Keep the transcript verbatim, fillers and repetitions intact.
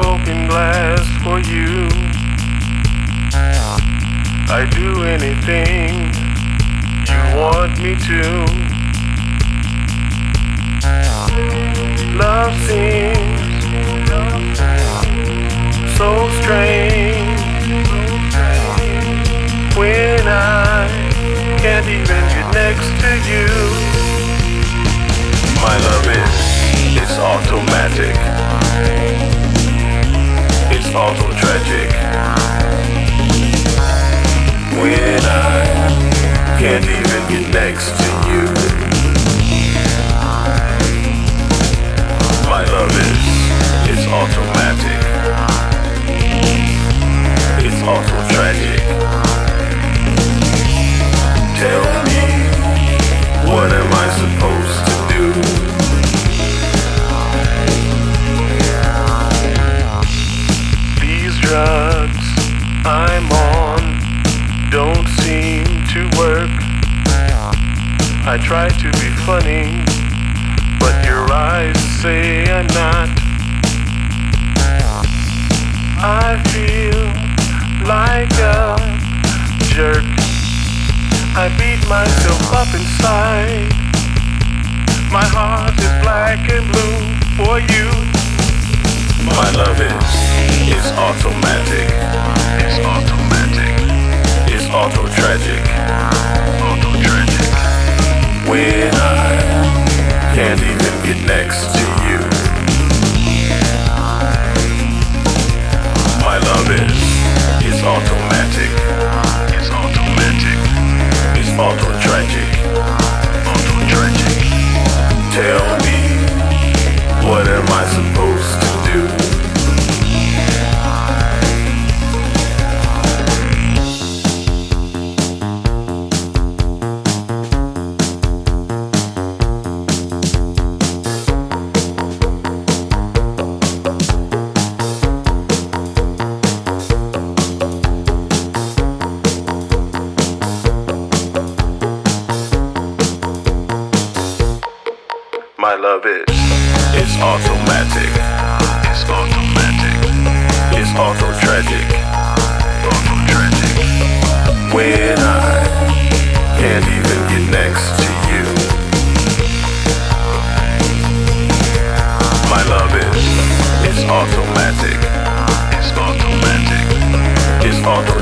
broken glass for you. I'd do anything you want me to. Love seems so strange when I can't even get next to you. My love is, it's automatic. It's auto tragic when I can't even get next to you. My love is, it's automatic. It's auto tragic. Tell me, what am I supposed to do? These drugs I'm on don't seem to work. I try to be funny, but your eyes say I'm not. I feel like a jerk. I beat myself up inside. My heart is black and blue for you. My love is, it's automatic. It's automatic. It's auto tragic. Auto tragic. When I can't even get next to you. My love is, it's automatic. It's automatic. It's auto tragic. Auto tragic. Tell me, what am I supposed to do? My love is, it's automatic. It's automatic. It's auto tragic. Auto tragic. When I can't even get next to you. My love is, it's automatic. It's automatic. It's auto